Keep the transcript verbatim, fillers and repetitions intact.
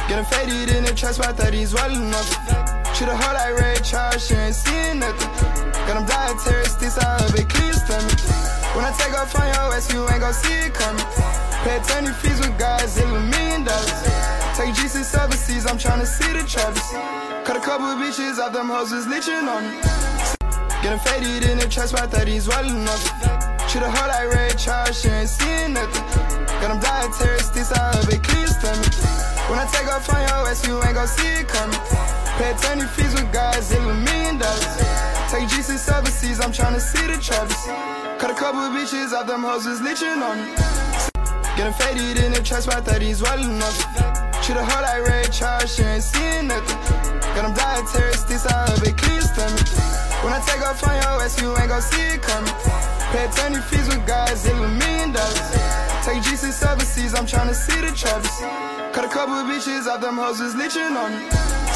Getting faded in the trap spot that he's swallowing nothing. Treat a hoe like Ray Charles, she ain't seeing nothing. Got them dietary sticks out of it, clean stomach. When I take off on your ass, you ain't gon' see it coming. Pay attorney fees with guys, it a million dollars. Take G six overseas, I'm tryna see the Travis. Cut a couple of bitches off, them hoes was leeching on me. Getting faded in the trap spot that he's swallowing nothing. Treat a hoe like Ray Charles, she ain't seeing nothing. Got them dietary sticks out of it, clean stomach. When I take off on your ass, you ain't gon' see it coming. Pay attorney fees with guys, it a million dollars. Take G six overseas, I'm tryna see the Travis. Cut a couple of bitches off, them hoes was leeching on me. Getting faded in the trap spot that he's swallowing nothing. Treat a hoe like Ray Charles, she ain't seeing nothing. Got them dietary sticks out of it, clean stomach. When I take off on your ass, you ain't gon' see it coming. Pay attorney fees with guys, it a million dollars. Take G six overseas, I'm tryna see the Travis. Cut a couple of bitches off, them hoes was leeching on me.